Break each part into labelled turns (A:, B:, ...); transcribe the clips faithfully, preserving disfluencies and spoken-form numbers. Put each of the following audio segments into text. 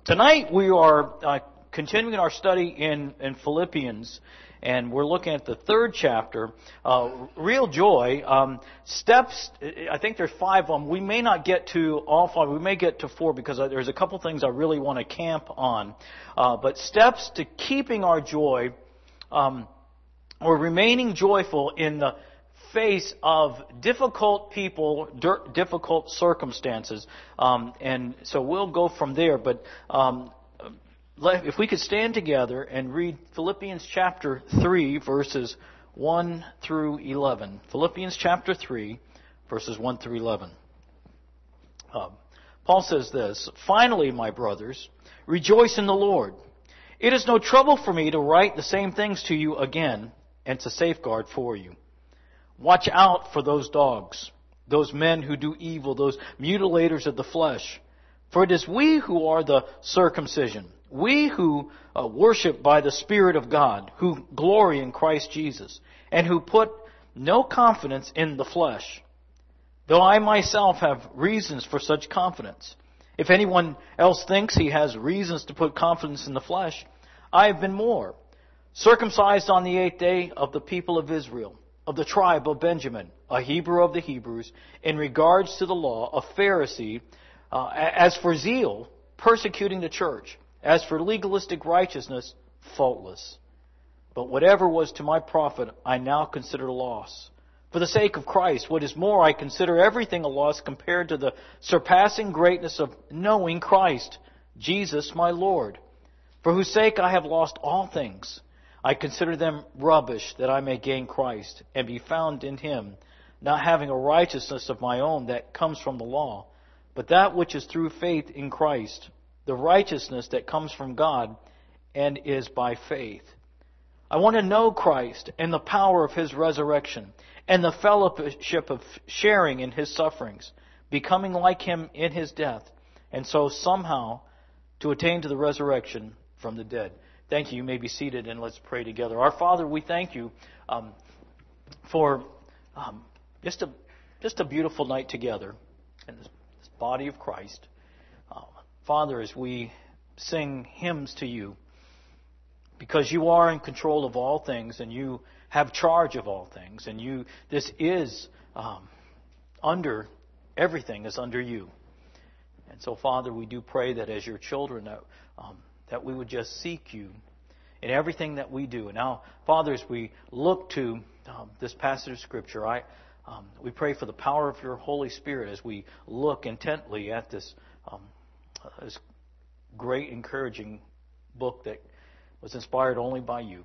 A: Tonight we are uh, continuing our study in, in Philippians, and we're looking at the third chapter, uh, Real Joy. Um, steps, I think there's five of them. We may not get to all five. We may get to four because there's a couple things I really want to camp on. Uh, but steps to keeping our joy, um, or remaining joyful in the face of difficult people, difficult circumstances. Um, and so we'll go from there. But um, if we could stand together and read Philippians chapter three, verses one through eleven. Philippians chapter three, verses one through eleven. Uh, Paul says this, "Finally, my brothers, rejoice in the Lord. It is no trouble for me to write the same things to you again and to safeguard for you. Watch out for those dogs, those men who do evil, those mutilators of the flesh. For it is we who are the circumcision, we who uh, worship by the Spirit of God, who glory in Christ Jesus, and who put no confidence in the flesh. Though I myself have reasons for such confidence. If anyone else thinks he has reasons to put confidence in the flesh, I have been more. Circumcised on the eighth day of the people of Israel, of the tribe of Benjamin, a Hebrew of the Hebrews, in regards to the law, a Pharisee, uh, as for zeal, persecuting the church, as for legalistic righteousness, faultless. But whatever was to my profit, I now consider loss. For the sake of Christ, what is more, I consider everything a loss compared to the surpassing greatness of knowing Christ, Jesus my Lord, for whose sake I have lost all things. I consider them rubbish, that I may gain Christ and be found in Him, not having a righteousness of my own that comes from the law, but that which is through faith in Christ, the righteousness that comes from God and is by faith. I want to know Christ and the power of His resurrection and the fellowship of sharing in His sufferings, becoming like Him in His death, and so somehow to attain to the resurrection from the dead." Thank you. You may be seated, and let's pray together. Our Father, we thank you um, for um, just a just a beautiful night together in this, this body of Christ. Uh, Father, as we sing hymns to you, because you are in control of all things, and you have charge of all things, and you this is um, under everything is under you. And so, Father, we do pray that as your children, that um, that we would just seek you in everything that we do. And now, Father, as we look to um, this passage of Scripture, I um, we pray for the power of your Holy Spirit as we look intently at this, um, this great, encouraging book that was inspired only by you.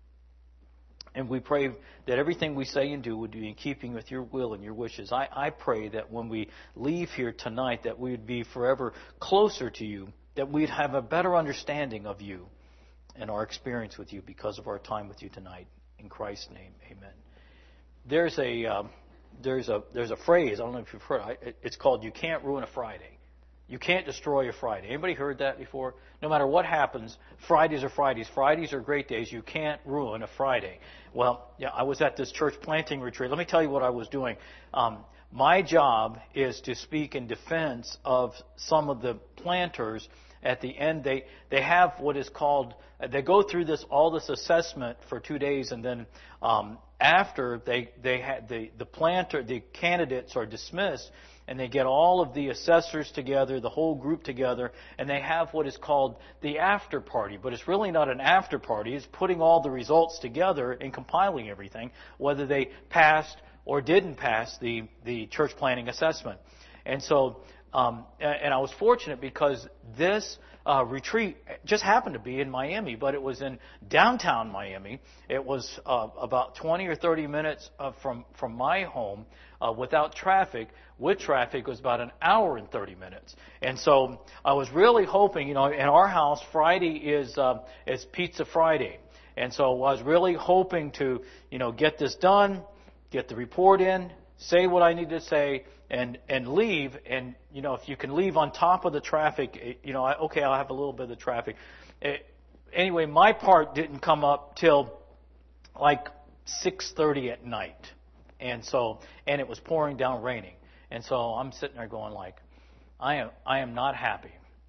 A: And we pray that everything we say and do would be in keeping with your will and your wishes. I, I pray that when we leave here tonight, that we would be forever closer to you, that we'd have a better understanding of you and our experience with you because of our time with you tonight. In Christ's name, amen. There's a um, there's a there's a phrase, I don't know if you've heard it. It's called "You can't ruin a Friday." You can't destroy a Friday. Anybody heard that before? No matter what happens, Fridays are Fridays. Fridays are great days. You can't ruin a Friday. Well, yeah, I was at this church planting retreat. Let me tell you what I was doing. Um, my job is to speak in defense of some of the planters. At the end, they, they have what is called, they go through this all this assessment for two days, and then um, after they they had the the planter, the candidates are dismissed, and they get all of the assessors together, the whole group together, and they have what is called the after party. But it's really not an after party. It's putting all the results together and compiling everything, whether they passed or didn't pass the the church planting assessment. And so. Um, and I was fortunate because this uh, retreat just happened to be in Miami, but it was in downtown Miami. It was uh, about twenty or thirty minutes uh, from from my home uh, without traffic. With traffic, it was about an hour and thirty minutes. And so I was really hoping, you know, in our house, Friday is uh, is Pizza Friday, and so I was really hoping to, you know, get this done, get the report in, say what I need to say, and and leave. And, you know, if you can leave on top of the traffic, you know, okay, I'll have a little bit of the traffic. It, anyway, my part didn't come up till like six thirty at night. And so, and it was pouring down raining. And so I'm sitting there going like, I am I am not happy.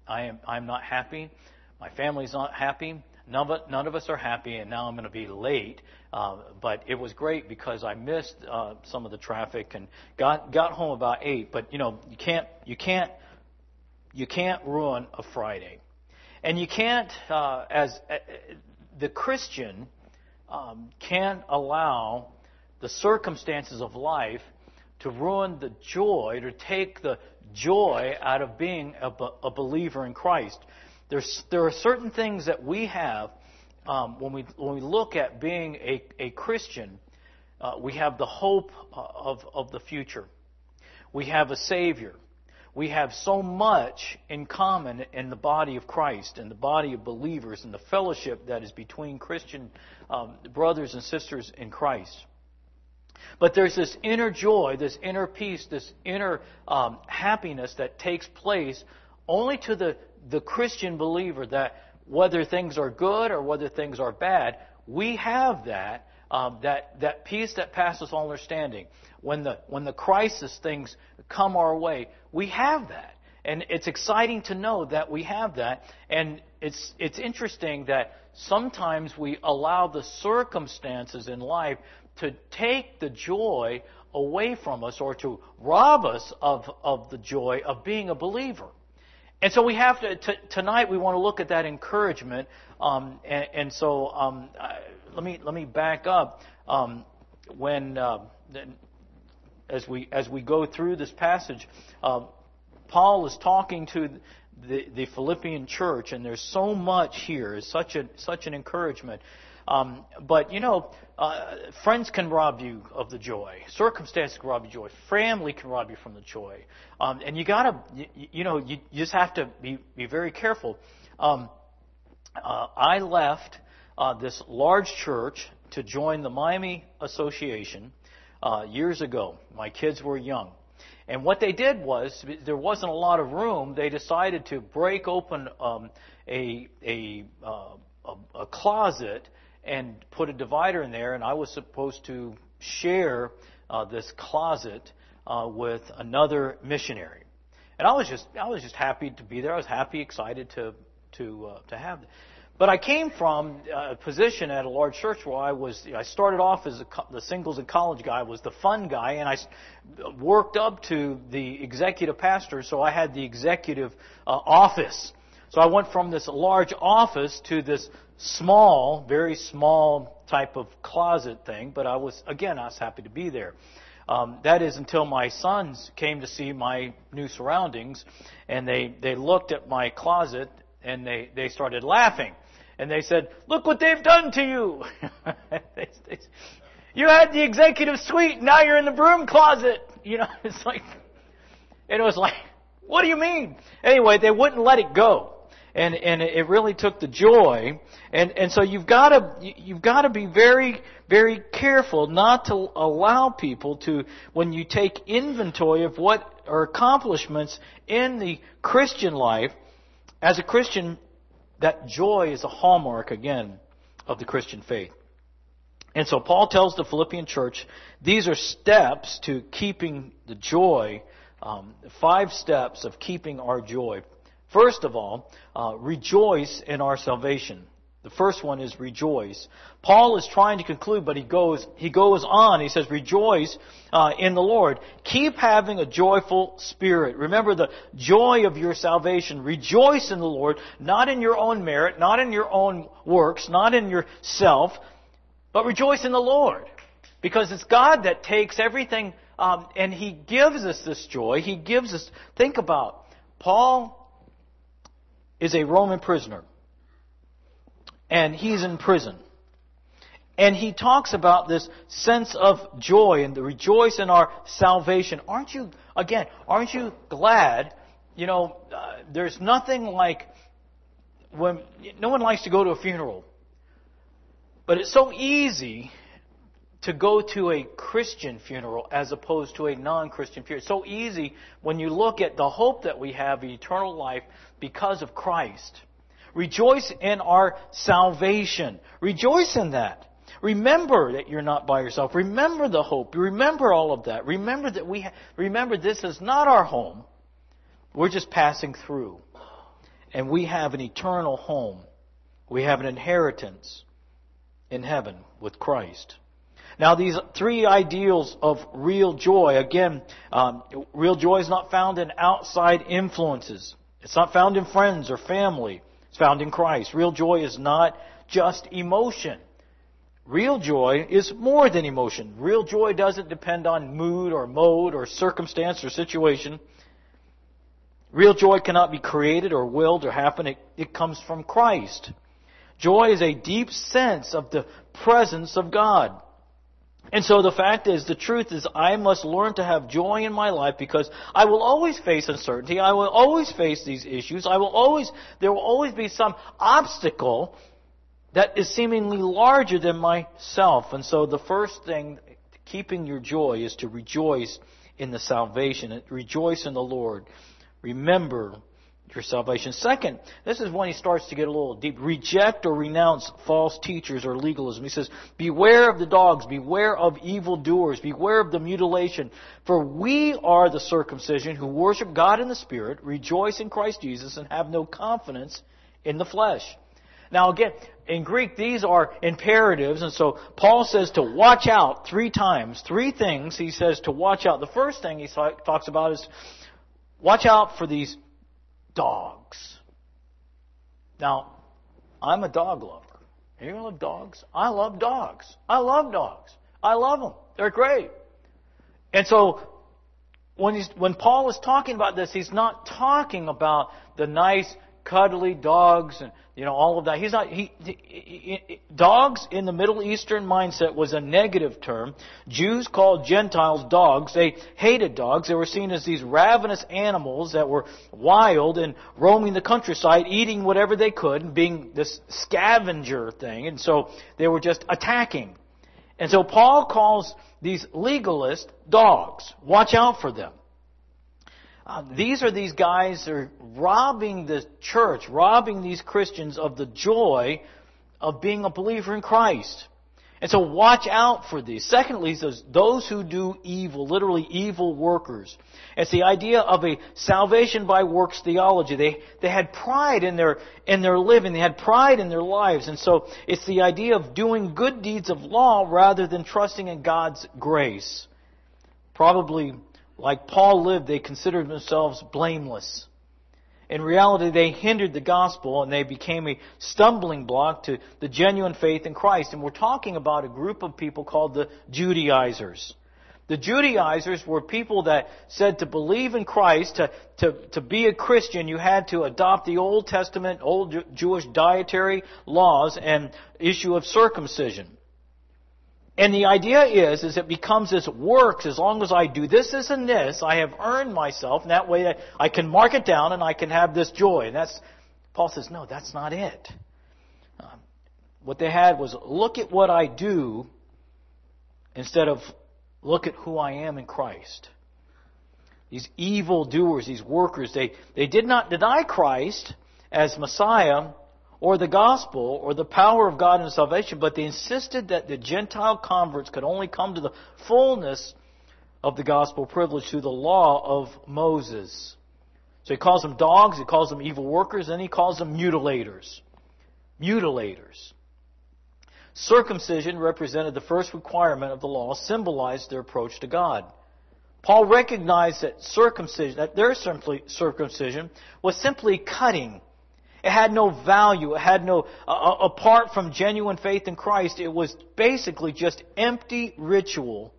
A: I am I'm not happy. My family's not happy. None of, none of us are happy, and now I'm going to be late. Uh, but it was great because I missed uh, some of the traffic and got got home about eight. But you know, you can't you can't you can't ruin a Friday, and you can't uh, as uh, the Christian um, can't allow the circumstances of life to ruin the joy, to take the joy out of being a, a believer in Christ. There's, there are certain things that we have um, when we when we look at being a, a Christian. Uh, we have the hope of, of the future. We have a Savior. We have so much in common in the body of Christ, in the body of believers, and the fellowship that is between Christian um, brothers and sisters in Christ. But there's this inner joy, this inner peace, this inner um, happiness that takes place only to the, the Christian believer, that whether things are good or whether things are bad, we have that, um, that, that peace that passes all understanding. When the, when the crisis things come our way, we have that. And it's exciting to know that we have that. And it's, it's interesting that sometimes we allow the circumstances in life to take the joy away from us, or to rob us of, of the joy of being a believer. And so we have to, t- tonight we want to look at that encouragement. Um, and, and so um, uh, let me let me back up. Um, when uh, as we as we go through this passage, uh, Paul is talking to the, the Philippian church, and there's so much here. It's such a such an encouragement. Um, but, you know, uh, friends can rob you of the joy. Circumstances can rob you of joy. Family can rob you from the joy. Um, and you got to, you, you know, you, you just have to be, be very careful. Um, uh, I left uh, this large church to join the Miami Association uh, years ago. My kids were young. And what they did was, there wasn't a lot of room. They decided to break open um, a, a, uh, a, a closet and put a divider in there, and I was supposed to share uh, this closet uh, with another missionary. And I was just I was just happy to be there. I was happy, excited to to uh, to have it. But I came from a position at a large church where I was. I started off as a, the singles and college guy, was the fun guy, and I worked up to the executive pastor. So I had the executive uh, office. So I went from this large office to this small, very small type of closet thing. But I was, again, I was happy to be there. Um, that is until my sons came to see my new surroundings, and they, they looked at my closet, and they, they started laughing. And they said, "Look what they've done to you. they, they, you had the executive suite, now you're in the broom closet." You know, it's like, and it was like, what do you mean? Anyway, they wouldn't let it go. And and it really took the joy, and and so you've got to you've got to be very very careful not to allow people to, when you take inventory of what are accomplishments in the Christian life. As a Christian, that joy is a hallmark again of the Christian faith. And so Paul tells the Philippian church these are steps to keeping the joy, um, five steps of keeping our joy. First of all, uh, rejoice in our salvation. The first one is rejoice. Paul is trying to conclude, but he goes he goes on. He says, rejoice uh, in the Lord. Keep having a joyful spirit. Remember the joy of your salvation. Rejoice in the Lord, not in your own merit, not in your own works, not in yourself, but rejoice in the Lord. Because it's God that takes everything um, and He gives us this joy. He gives us, think about, Paul is a Roman prisoner. And he's in prison. And he talks about this sense of joy and the rejoice in our salvation. Aren't you, again, aren't you glad? You know, uh, there's nothing like when, no one likes to go to a funeral. But it's so easy to go to a Christian funeral as opposed to a non-Christian funeral. It's so easy when you look at the hope that we have in eternal life because of Christ. Rejoice in our salvation. Rejoice in that. Remember that you're not by yourself. Remember the hope. Remember all of that. Remember that we. Ha- remember this is not our home. We're just passing through. And we have an eternal home. We have an inheritance in heaven with Christ. Now, these three ideals of real joy, again, um, real joy is not found in outside influences. It's not found in friends or family. It's found in Christ. Real joy is not just emotion. Real joy is more than emotion. Real joy doesn't depend on mood or mode or circumstance or situation. Real joy cannot be created or willed or happen. It, it comes from Christ. Joy is a deep sense of the presence of God. And so the fact is, the truth is, I must learn to have joy in my life because I will always face uncertainty. I will always face these issues. I will always, there will always be some obstacle that is seemingly larger than myself. And so the first thing, keeping your joy, is to rejoice in the salvation. Rejoice in the Lord. Remember your salvation. Second, this is when he starts to get a little deep. Reject or renounce false teachers or legalism. He says, beware of the dogs, beware of evildoers, beware of the mutilation. For we are the circumcision who worship God in the Spirit, rejoice in Christ Jesus, and have no confidence in the flesh. Now again, in Greek, these are imperatives, and so Paul says to watch out three times. Three things he says to watch out. The first thing he talks about is watch out for these dogs. Now, I'm a dog lover. You love dogs? I love dogs. I love dogs. I love them. They're great. And so, when he's, when Paul is talking about this, he's not talking about the nice, cuddly dogs and, you know, all of that. He's not, he, he, he, dogs in the Middle Eastern mindset was a negative term. Jews called Gentiles dogs. They hated dogs. They were seen as these ravenous animals that were wild and roaming the countryside, eating whatever they could and being this scavenger thing. And so they were just attacking. And so Paul calls these legalists dogs. Watch out for them. Uh, these are these guys that are robbing the church, robbing these Christians of the joy of being a believer in Christ. And so watch out for these. Secondly, he says, those who do evil, literally evil workers. It's the idea of a salvation by works theology. They they had pride in their in their living. They had pride in their lives. And so it's the idea of doing good deeds of law rather than trusting in God's grace. Probably like Paul lived, they considered themselves blameless. In reality, they hindered the gospel and they became a stumbling block to the genuine faith in Christ. And we're talking about a group of people called the Judaizers. The Judaizers were people that said to believe in Christ, to, to, to be a Christian, you had to adopt the Old Testament, Old Jewish dietary laws and issue of circumcision. And the idea is, is it becomes this works. As long as I do this, this, and this, I have earned myself. And that way I can mark it down and I can have this joy. And that's, Paul says, no, that's not it. Um, what they had was, look at what I do instead of look at who I am in Christ. These evil doers, these workers, they, they did not deny Christ as Messiah or the gospel, or the power of God in salvation, but they insisted that the Gentile converts could only come to the fullness of the gospel privilege through the law of Moses. So he calls them dogs, he calls them evil workers, and he calls them mutilators. Mutilators. Circumcision represented the first requirement of the law, symbolized their approach to God. Paul recognized that circumcision, that their circumcision was simply cutting. It had no value. It had no, uh, apart from genuine faith in Christ, it was basically just empty ritual.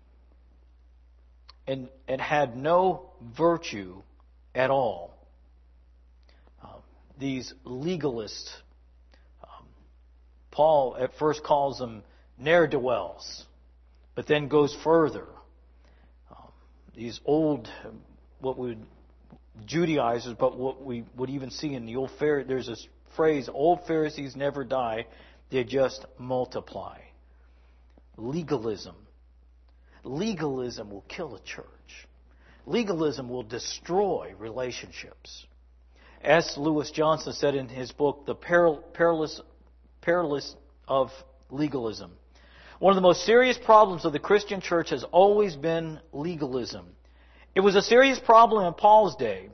A: And it had no virtue at all. Uh, these legalists, um, Paul at first calls them ne'er-do-wells, but then goes further. Um, these old, what we would Judaizers, but what we would even see in the old Pharisees, there's this phrase, old Pharisees never die, they just multiply. Legalism. Legalism will kill a church. Legalism will destroy relationships. S. Lewis Johnson said in his book, The Peril, Perilous, Perilous of Legalism, one of the most serious problems of the Christian church has always been legalism. It was a serious problem in Paul's day.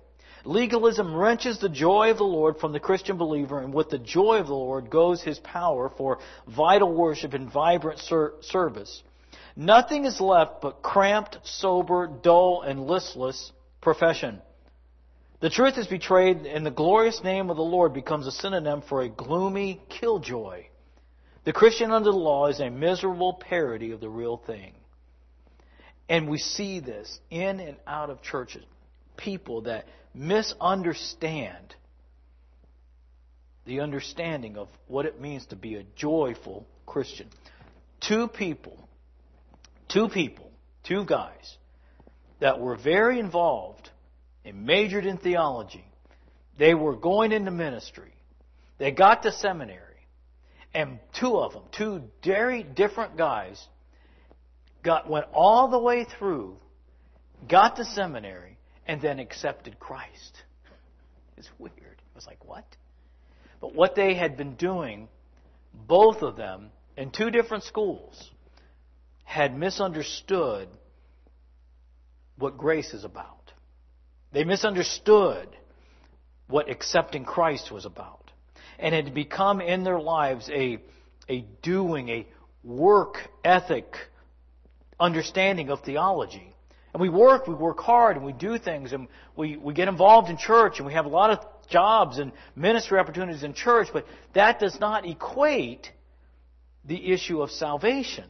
A: Legalism wrenches the joy of the Lord from the Christian believer, and with the joy of the Lord goes His power for vital worship and vibrant ser- service. Nothing is left but cramped, sober, dull, and listless profession. The truth is betrayed, and the glorious name of the Lord becomes a synonym for a gloomy killjoy. The Christian under the law is a miserable parody of the real thing. And we see this in and out of churches. People that misunderstand the understanding of what it means to be a joyful Christian. Two people, two people, two guys that were very involved and majored in theology. They were going into ministry. They got to seminary. And two of them, two very different guys, got went all the way through, got to seminary, and then accepted Christ. It's weird. It was like, what? But what they had been doing, both of them, in two different schools, had misunderstood what grace is about. They misunderstood what accepting Christ was about. And had become in their lives a, a doing, a work ethic understanding of theology. And we work, we work hard, and we do things, and we, we get involved in church, and we have a lot of jobs and ministry opportunities in church, but that does not equate the issue of salvation.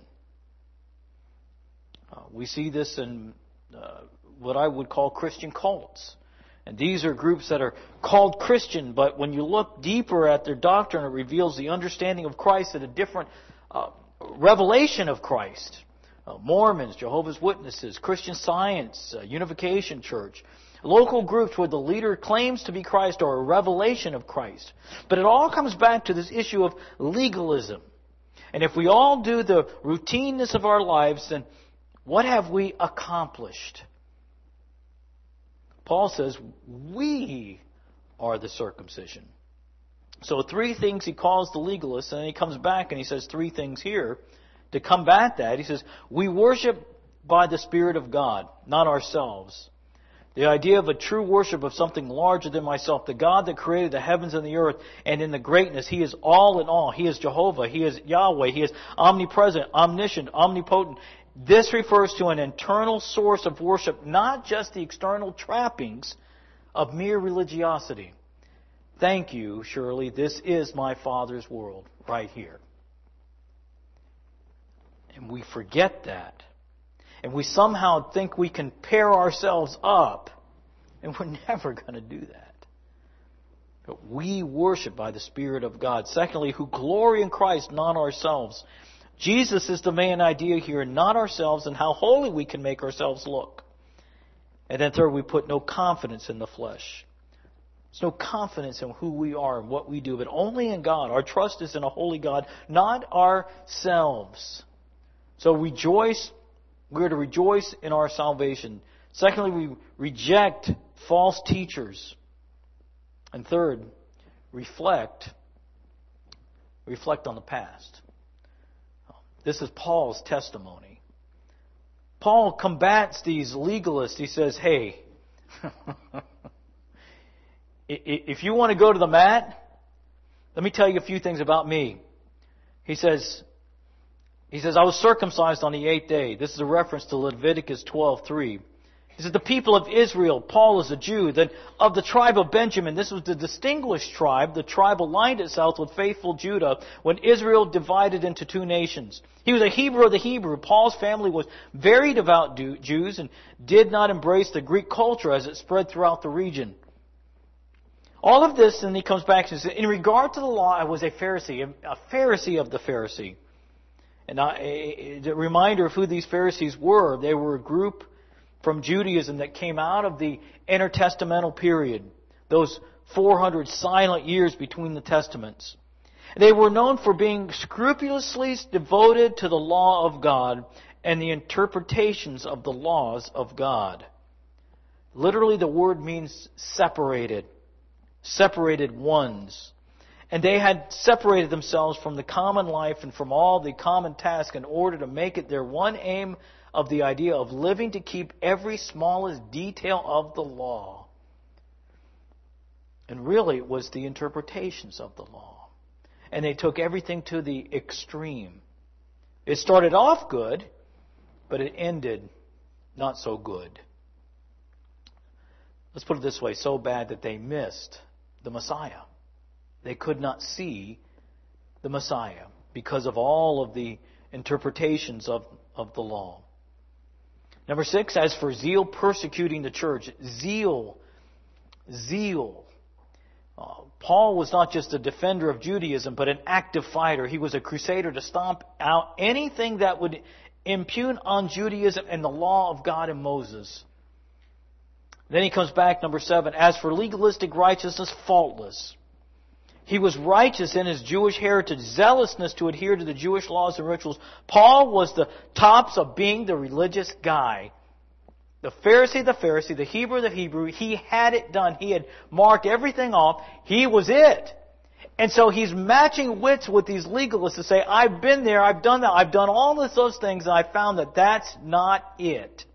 A: Uh, we see this in uh, what I would call Christian cults. And these are groups that are called Christian, but when you look deeper at their doctrine, it reveals the understanding of Christ at a different uh, revelation of Christ. Uh, Mormons, Jehovah's Witnesses, Christian Science, uh, Unification Church. Local groups where the leader claims to be Christ or a revelation of Christ. But it all comes back to this issue of legalism. And if we all do the routineness of our lives, then what have we accomplished? Paul says, we are the circumcision. So three things he calls the legalists, and then he comes back and he says three things here to combat that. He says, we worship by the Spirit of God, not ourselves. The idea of a true worship of something larger than myself, the God that created the heavens and the earth, and in the greatness, He is all in all. He is Jehovah. He is Yahweh. He is omnipresent, omniscient, omnipotent. This refers to an internal source of worship, not just the external trappings of mere religiosity. Thank you, Shirley. This is my Father's world right here. And we forget that. And we somehow think we can pair ourselves up. And we're never going to do that. But we worship by the Spirit of God. Secondly, who glory in Christ, not ourselves. Jesus is the main idea here, not ourselves, and how holy we can make ourselves look. And then third, we put no confidence in the flesh. There's no confidence in who we are and what we do, but only in God. Our trust is in a holy God, not ourselves. So rejoice, we're to rejoice in our salvation. Secondly, we reject false teachers. And third, reflect, reflect on the past. This is Paul's testimony. Paul combats these legalists. He says, hey, if you want to go to the mat, let me tell you a few things about me. He says, he says, I was circumcised on the eighth day. This is a reference to Leviticus twelve three. He says, the people of Israel, Paul is a Jew, then of the tribe of Benjamin. This was the distinguished tribe. The tribe aligned itself with faithful Judah when Israel divided into two nations. He was a Hebrew of the Hebrew. Paul's family was very devout Jews and did not embrace the Greek culture as it spread throughout the region. All of this, and he comes back and says, in regard to the law, I was a Pharisee, a Pharisee of the Pharisee. And I, a, a reminder of who these Pharisees were. They were a group from Judaism that came out of the intertestamental period, those four hundred silent years between the Testaments. They were known for being scrupulously devoted to the law of God and the interpretations of the laws of God. Literally, the word means separated, separated ones. And they had separated themselves from the common life and from all the common tasks in order to make it their one aim of the idea of living to keep every smallest detail of the law. And really it was the interpretations of the law. And they took everything to the extreme. It started off good, but it ended not so good. Let's put it this way, so bad that they missed the Messiah. They could not see the Messiah because of all of the interpretations of, of the law. Number six, as for zeal persecuting the church, zeal, zeal. Uh, Paul was not just a defender of Judaism, but an active fighter. He was a crusader to stomp out anything that would impugn on Judaism and the law of God and Moses. Then he comes back, number seven, as for legalistic righteousness, faultless. He was righteous in his Jewish heritage, zealousness to adhere to the Jewish laws and rituals. Paul was the tops of being the religious guy. The Pharisee, the Pharisee, the Hebrew, the Hebrew. He had it done. He had marked everything off. He was it. And so he's matching wits with these legalists to say, I've been there, I've done that, I've done all of those things, and I found that that's not it.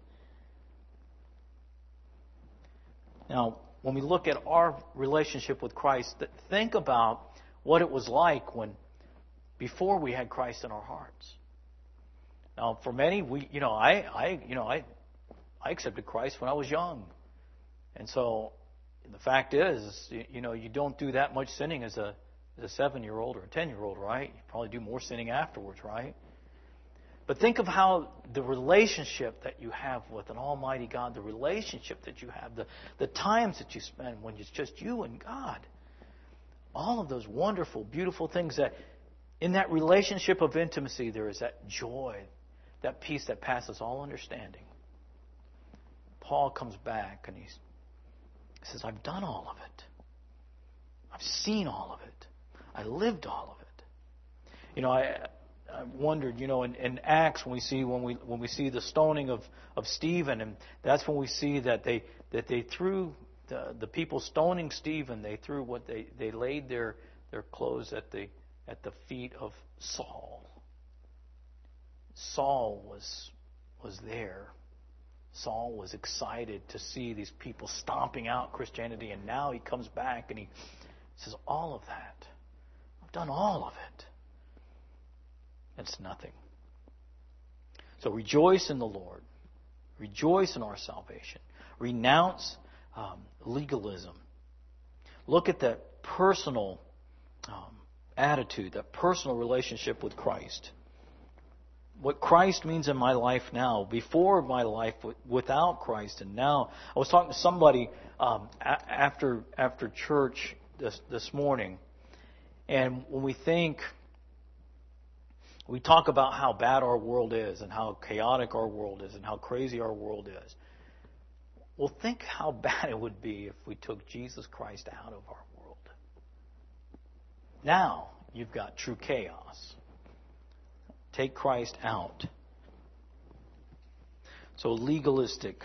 A: Now, when we look at our relationship with Christ, think about what it was like when, before we had Christ in our hearts. Now, for many, we, you know, I, I, you know, I, I accepted Christ when I was young, and so the fact is, you, you know, you don't do that much sinning as a, as a seven-year-old or a ten-year-old, right? You probably do more sinning afterwards, right? But think of how the relationship that you have with an almighty God, the relationship that you have, the, the times that you spend when it's just you and God. All of those wonderful, beautiful things that in that relationship of intimacy there is that joy, that peace that passes all understanding. Paul comes back and he's, he says, I've done all of it. I've seen all of it. I lived all of it. You know, I... I wondered, you know, in, in Acts when we see when we when we see the stoning of, of Stephen, and that's when we see that they that they threw the, the people stoning Stephen, they threw what they, they laid their their clothes at the at the feet of Saul. Saul was was there. Saul was excited to see these people stomping out Christianity, and now he comes back and he says, all of that, I've done all of it. It's nothing. So rejoice in the Lord. Rejoice in our salvation. Renounce um, legalism. Look at that personal um, attitude, that personal relationship with Christ. What Christ means in my life now, before my life without Christ, and now. I was talking to somebody um, a- after after church this this morning, and when we think. We talk about how bad our world is and how chaotic our world is and how crazy our world is. Well, think how bad it would be if we took Jesus Christ out of our world. Now you've got true chaos. Take Christ out. So legalistic.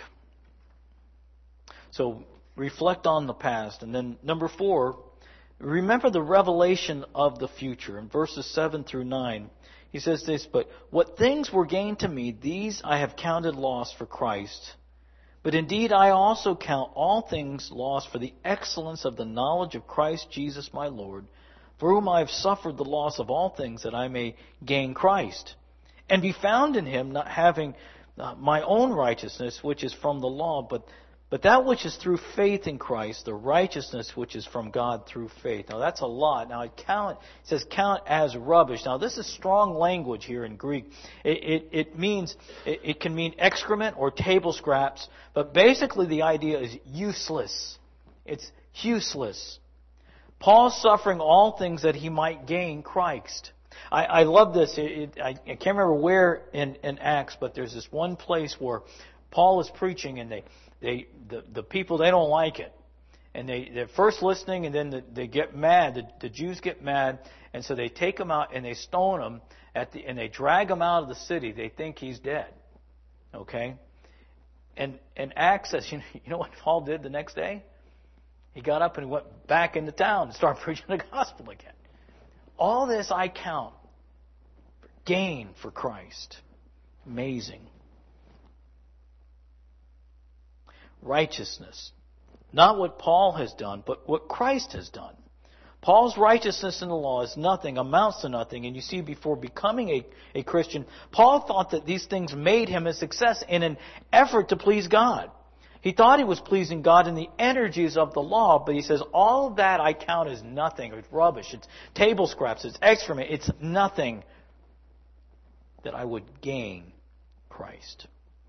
A: So reflect on the past. And then number four, remember the revelation of the future. In verses seven through nine, he says this, but what things were gained to me, these I have counted loss for Christ. But indeed I also count all things lost for the excellence of the knowledge of Christ Jesus my Lord, for whom I have suffered the loss of all things, that I may gain Christ, and be found in him, not having uh, my own righteousness, which is from the law, but But that which is through faith in Christ, the righteousness which is from God through faith. Now that's a lot. Now it, count, it says count as rubbish. Now this is strong language here in Greek. It, it, it means, it, it can mean excrement or table scraps. But basically the idea is useless. It's useless. Paul's suffering all things that he might gain Christ. I, I love this. It, it, I, I can't remember where in, in Acts, but there's this one place where Paul is preaching and they... They, the, the people, they don't like it. And they, they're first listening and then the, they get mad. The, the Jews get mad. And so they take him out and they stone him at the, and they drag him out of the city. They think he's dead. Okay? And, and Acts says, you know, you know what Paul did the next day? He got up and went back into town and started preaching the gospel again. All this I count for gain for Christ. Amazing. Righteousness. Not what Paul has done, but what Christ has done. Paul's righteousness in the law is nothing, amounts to nothing. And you see, before becoming a, a Christian, Paul thought that these things made him a success in an effort to please God. He thought he was pleasing God in the energies of the law, but he says, all of that I count as nothing. It's rubbish. It's table scraps. It's excrement. It's nothing that I would gain Christ.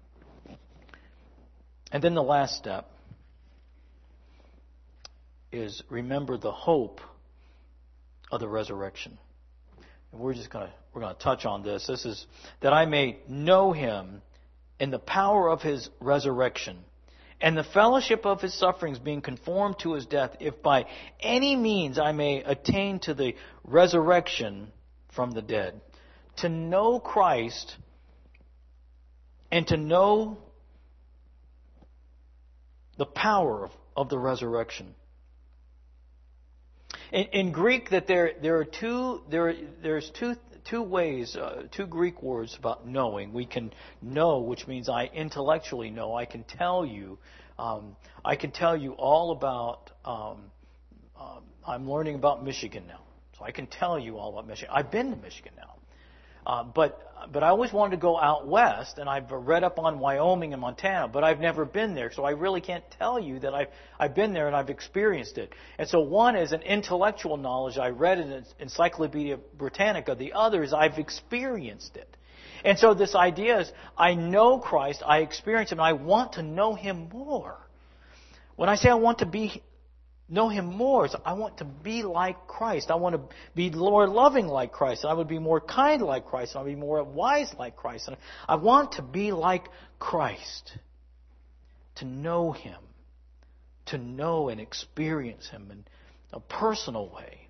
A: And then the last step is remember the hope of the resurrection. And we're just going to we're going to touch on this. This is that I may know him in the power of his resurrection and the fellowship of his sufferings, being conformed to his death, if by any means I may attain to the resurrection from the dead. To know Christ and to know the power of, of the resurrection. In, in Greek, that there there are two there there's two two ways, uh, two Greek words about knowing. We can know, which means I intellectually know. I can tell you, um, I can tell you all about. Um, uh, I'm learning about Michigan now, so I can tell you all about Michigan. I've been to Michigan now. Uh, but but I always wanted to go out west, and I've read up on Wyoming and Montana, but I've never been there, so I really can't tell you that I've I've been there and I've experienced it. And so one is an intellectual knowledge. I read it in Encyclopedia Britannica. The other is I've experienced it. And so this idea is I know Christ, I experience Him, and I want to know Him more. When I say I want to be know Him more, so I want to be like Christ. I want to be more loving like Christ. And I would be more kind like Christ. And I would be more wise like Christ. And I want to be like Christ. To know Him. To know and experience Him in a personal way.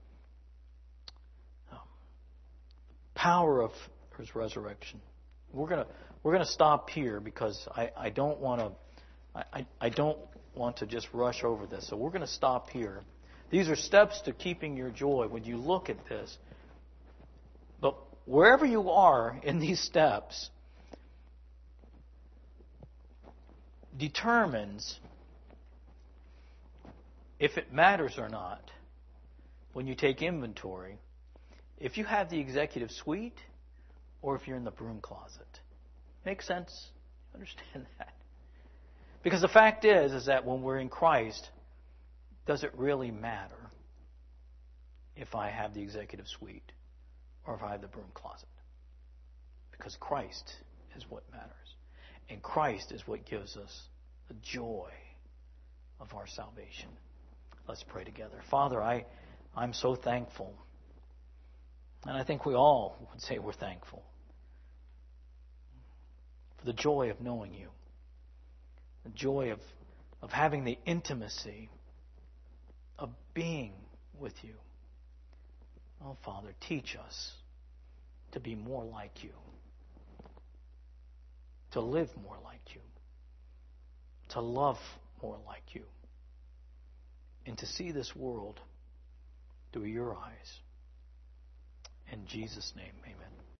A: Power of His resurrection. We're gonna we're gonna stop here because I, I don't want to I, I don't want to just rush over this. So we're going to stop here. These are steps to keeping your joy when you look at this. But wherever you are in these steps determines if it matters or not when you take inventory, if you have the executive suite or if you're in the broom closet. Make sense? Understand that? Because the fact is, is that when we're in Christ, does it really matter if I have the executive suite or if I have the broom closet? Because Christ is what matters. And Christ is what gives us the joy of our salvation. Let's pray together. Father, I, I'm so thankful. And I think we all would say we're thankful for the joy of knowing You. The joy of, of having the intimacy of being with You. Oh, Father, teach us to be more like You. To live more like You. To love more like You. And to see this world through Your eyes. In Jesus' name, amen.